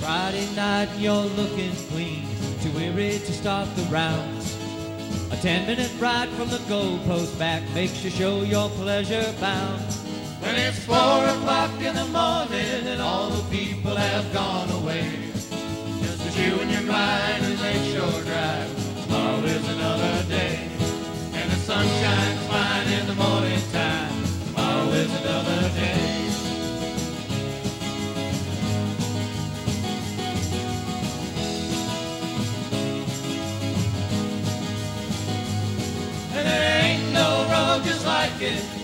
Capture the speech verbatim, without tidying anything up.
Friday night and you're looking clean, too weary to start the rounds. A ten-minute ride from the goalpost back makes you show your pleasure bound. When it's four o'clock in the morning and all the people have gone away, just as you and your mind and Lakeshore Drive, tomorrow is another day. And the sun shines fine in the morning time, tomorrow is another day. And there ain't no road just like it,